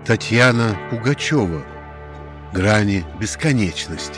Татьяна Пугачева. «Грани бесконечности».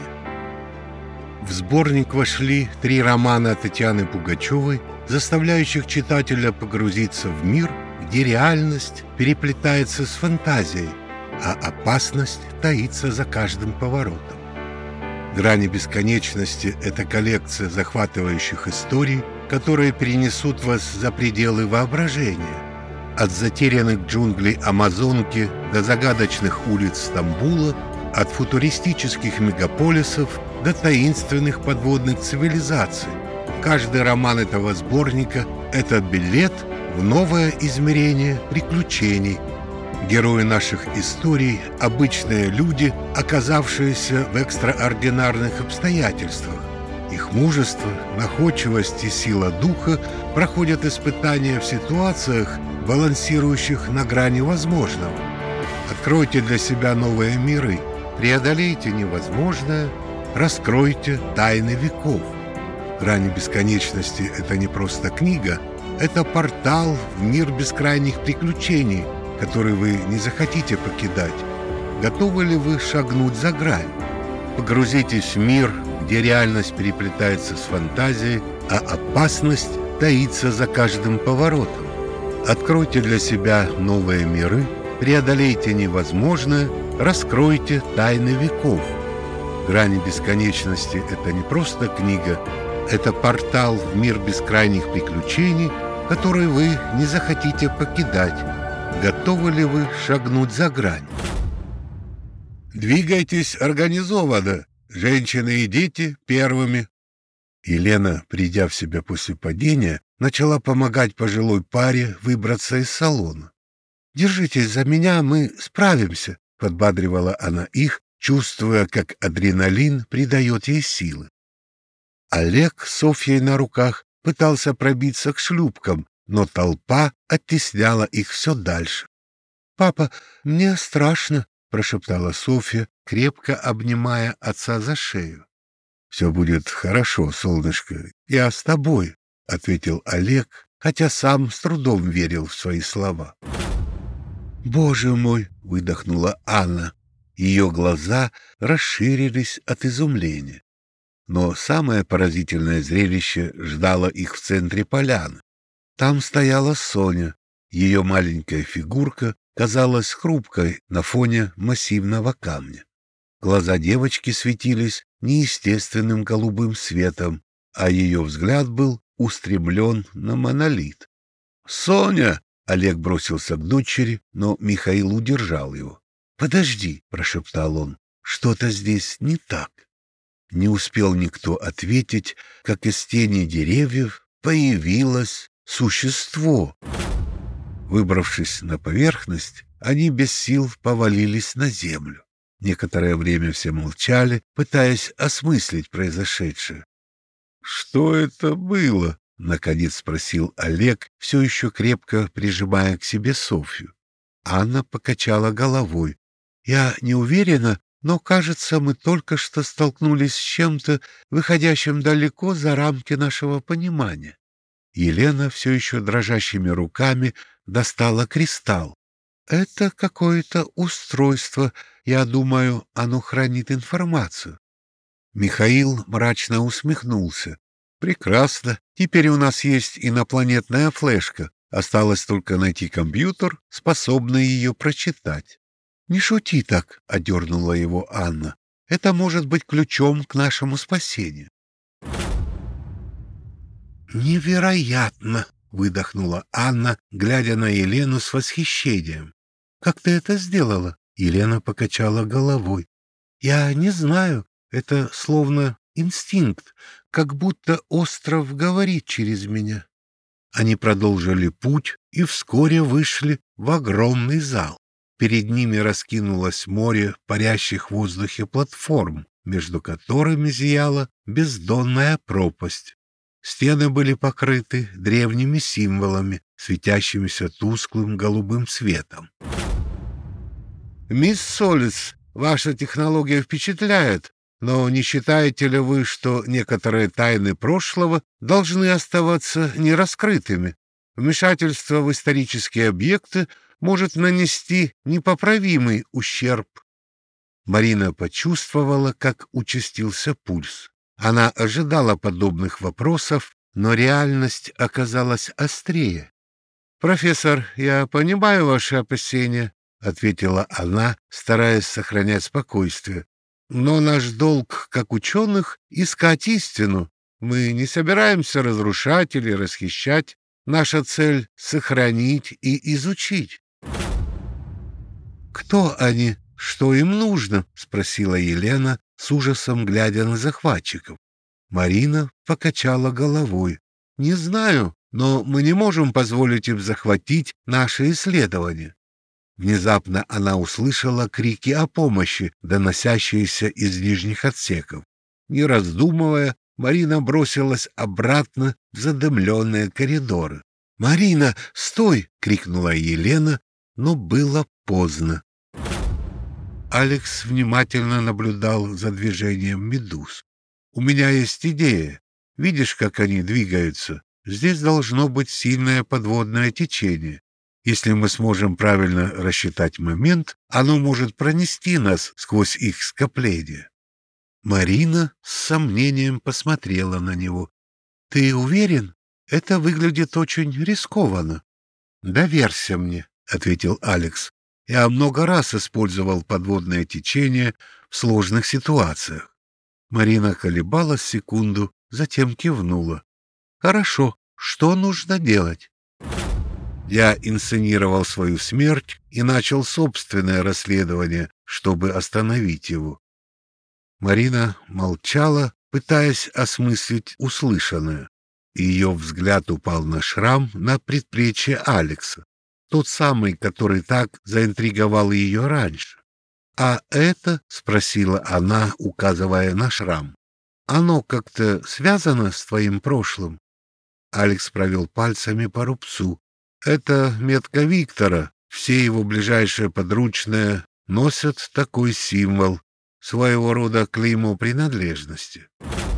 В сборник вошли 3 романа Татьяны Пугачевой, заставляющих читателя погрузиться в мир, где реальность переплетается с фантазией, а опасность таится за каждым поворотом. «Грани бесконечности» — это коллекция захватывающих историй, которые перенесут вас за пределы воображения. От затерянных джунглей Амазонки до загадочных улиц Стамбула, от футуристических мегаполисов до таинственных подводных цивилизаций. Каждый роман этого сборника — это билет в новое измерение приключений. Герои наших историй — обычные люди, оказавшиеся в экстраординарных обстоятельствах. Их мужество, находчивость и сила духа проходят испытания в ситуациях, балансирующих на грани возможного. Откройте для себя новые миры, преодолейте невозможное, раскройте тайны веков. «Грани бесконечности» — это не просто книга, это портал в мир бескрайних приключений, который вы не захотите покидать. Готовы ли вы шагнуть за грань? Погрузитесь в мир, где реальность переплетается с фантазией, а опасность таится за каждым поворотом. Откройте для себя новые миры, преодолейте невозможное, раскройте тайны веков. «Грани бесконечности» — это не просто книга, это портал в мир бескрайних приключений, который вы не захотите покидать. Готовы ли вы шагнуть за грань? Двигайтесь организованно, женщины и дети первыми. Елена, придя в себя после падения, начала помогать пожилой паре выбраться из салона. «Держитесь за меня, мы справимся», — подбадривала она их, чувствуя, как адреналин придает ей силы. Олег с Софьей на руках пытался пробиться к шлюпкам, но толпа оттесняла их все дальше. «Папа, мне страшно», — прошептала Софья, крепко обнимая отца за шею. «Все будет хорошо, солнышко, я с тобой», — ответил Олег, хотя сам с трудом верил в свои слова. «Боже мой!» — выдохнула Анна. Ее глаза расширились от изумления. Но самое поразительное зрелище ждало их в центре поляны. Там стояла Соня. Ее маленькая фигурка казалась хрупкой на фоне массивного камня. Глаза девочки светились неестественным голубым светом, а ее взгляд был устремлен на монолит. «Соня!» — Олег бросился к дочери, но Михаил удержал его. «Подожди!» — прошептал он. «Что-то здесь не так». Не успел никто ответить, как из тени деревьев появилось существо. Выбравшись на поверхность, они без сил повалились на землю. Некоторое время все молчали, пытаясь осмыслить произошедшее. «Что это было?» — наконец спросил Олег, все еще крепко прижимая к себе Софью. Анна покачала головой. «Я не уверена, но, кажется, мы только что столкнулись с чем-то, выходящим далеко за рамки нашего понимания». Елена все еще дрожащими руками достала кристалл. «Это какое-то устройство. Я думаю, оно хранит информацию». Михаил мрачно усмехнулся. «Прекрасно. Теперь у нас есть инопланетная флешка. Осталось только найти компьютер, способный ее прочитать». «Не шути так», — одернула его Анна. «Это может быть ключом к нашему спасению». «Невероятно!» — выдохнула Анна, глядя на Елену с восхищением. «Как ты это сделала?» — Елена покачала головой. «Я не знаю. Это словно инстинкт, как будто остров говорит через меня». Они продолжили путь и вскоре вышли в огромный зал. Перед ними раскинулось море парящих в воздухе платформ, между которыми зияла бездонная пропасть. Стены были покрыты древними символами, светящимися тусклым голубым светом. «Мисс Солис, ваша технология впечатляет, но не считаете ли вы, что некоторые тайны прошлого должны оставаться нераскрытыми? Вмешательство в исторические объекты может нанести непоправимый ущерб. Марина почувствовала, как участился пульс. Она ожидала подобных вопросов, но реальность оказалась острее. «Профессор, я понимаю ваши опасения», — ответила она, стараясь сохранять спокойствие. «Но наш долг, как ученых, — искать истину. Мы не собираемся разрушать или расхищать. Наша цель — сохранить и изучить». «Кто они? Что им нужно?» — спросила Елена, с ужасом глядя на захватчиков. Марина покачала головой. «Не знаю, но мы не можем позволить им захватить наши исследования». Внезапно она услышала крики о помощи, доносящиеся из нижних отсеков. Не раздумывая, Марина бросилась обратно в задымленные коридоры. «Марина, стой!» — крикнула Елена, но было поздно. Алекс внимательно наблюдал за движением медуз. «У меня есть идея. Видишь, как они двигаются? Здесь должно быть сильное подводное течение. Если мы сможем правильно рассчитать момент, оно может пронести нас сквозь их скопление». Марина с сомнением посмотрела на него. «Ты уверен? Это выглядит очень рискованно». «Доверься мне», — ответил Алекс. «Я много раз использовал подводное течение в сложных ситуациях». Марина колебалась секунду, затем кивнула. «Хорошо, что нужно делать?» Я инсценировал свою смерть и начал собственное расследование, чтобы остановить его. Марина молчала, пытаясь осмыслить услышанное. Ее взгляд упал на шрам на предплечье Алекса, тот самый, который так заинтриговал ее раньше. «А это?» — спросила она, указывая на шрам. «Оно как-то связано с твоим прошлым?» Алекс провел пальцами по рубцу. «Это метка Виктора. Все его ближайшие подручные носят такой символ, своего рода клеймо принадлежности».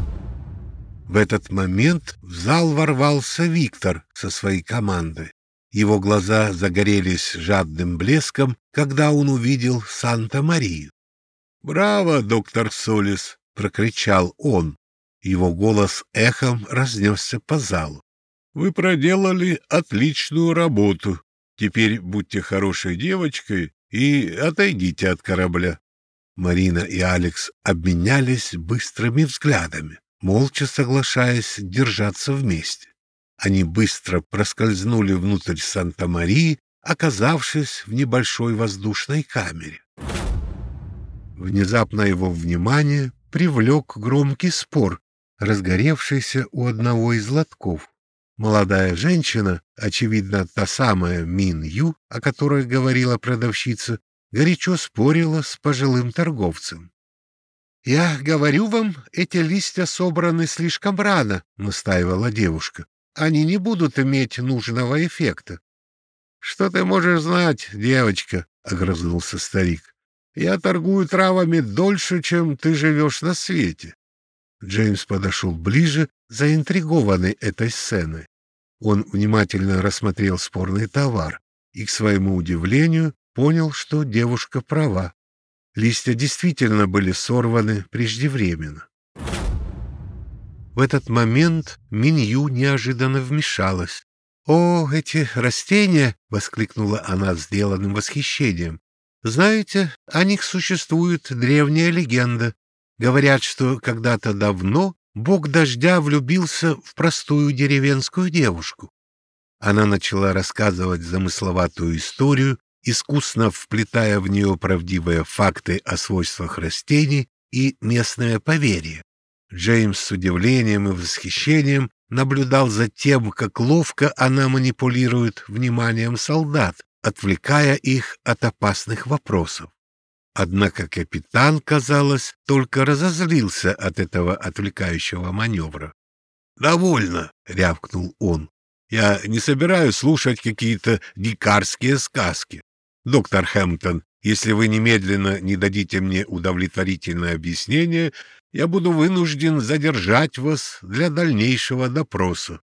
В этот момент в зал ворвался Виктор со своей командой. Его глаза загорелись жадным блеском, когда он увидел Санта-Марию. «Браво, доктор Солис!» — прокричал он. Его голос эхом разнесся по залу. «Вы проделали отличную работу. Теперь будьте хорошей девочкой и отойдите от корабля». Марина и Алекс обменялись быстрыми взглядами, молча соглашаясь держаться вместе. Они быстро проскользнули внутрь Санта-Марии, оказавшись в небольшой воздушной камере. Внезапно его внимание привлек громкий спор, разгоревшийся у одного из лотков. Молодая женщина, очевидно, та самая Мин Ю, о которой говорила продавщица, горячо спорила с пожилым торговцем. «Я говорю вам, эти листья собраны слишком рано», — настаивала девушка. «Они не будут иметь нужного эффекта». «Что ты можешь знать, девочка?» — огрызнулся старик. «Я торгую травами дольше, чем ты живешь на свете». Джеймс подошел ближе, заинтригованный этой сценой. Он внимательно рассмотрел спорный товар и, к своему удивлению, понял, что девушка права. Листья действительно были сорваны преждевременно. В этот момент Минью неожиданно вмешалась. «О, эти растения!» — воскликнула она с сделанным восхищением. «Знаете, о них существует древняя легенда. Говорят, что когда-то давно бог дождя влюбился в простую деревенскую девушку». Она начала рассказывать замысловатую историю, искусно вплетая в нее правдивые факты о свойствах растений и местное поверье. Джеймс с удивлением и восхищением наблюдал за тем, как ловко она манипулирует вниманием солдат, отвлекая их от опасных вопросов. Однако капитан, казалось, только разозлился от этого отвлекающего маневра. «Довольно!» — рявкнул он. «Я не собираюсь слушать какие-то дикарские сказки. Доктор Хэмптон, если вы немедленно не дадите мне удовлетворительное объяснение, я буду вынужден задержать вас для дальнейшего допроса».